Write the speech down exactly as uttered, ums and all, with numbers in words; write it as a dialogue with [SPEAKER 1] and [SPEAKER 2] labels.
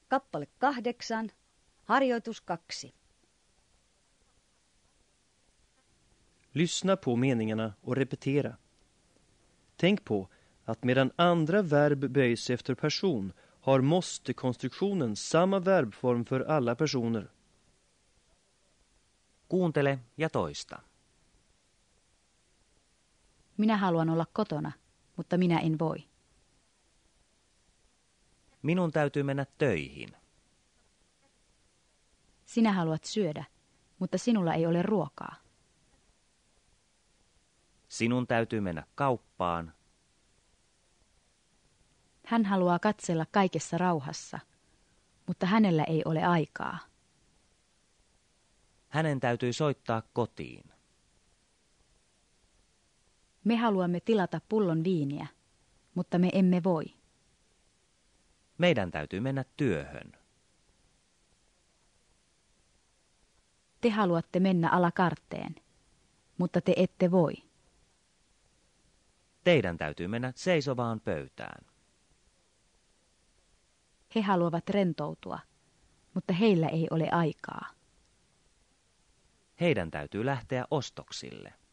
[SPEAKER 1] Kappale kahdeksan, harjoitus kaksi.
[SPEAKER 2] Lyssna på meningarna och repetera. Tänk på att medan andra verb böjs efter person har måste-konstruktionen samma verbform för alla personer.
[SPEAKER 3] Kuuntele ja toista.
[SPEAKER 4] Minä haluan olla kotona, mutta minä en voi.
[SPEAKER 3] Minun täytyy mennä töihin.
[SPEAKER 4] Sinä haluat syödä, mutta sinulla ei ole ruokaa.
[SPEAKER 3] Sinun täytyy mennä kauppaan.
[SPEAKER 4] Hän haluaa katsella kaikessa rauhassa, mutta hänellä ei ole aikaa.
[SPEAKER 3] Hänen täytyy soittaa kotiin.
[SPEAKER 4] Me haluamme tilata pullon viiniä, mutta me emme voi.
[SPEAKER 3] Meidän täytyy mennä työhön.
[SPEAKER 4] Te haluatte mennä alakartteen, mutta te ette voi.
[SPEAKER 3] Teidän täytyy mennä seisovaan pöytään.
[SPEAKER 4] He haluavat rentoutua, mutta heillä ei ole aikaa.
[SPEAKER 3] Heidän täytyy lähteä ostoksille.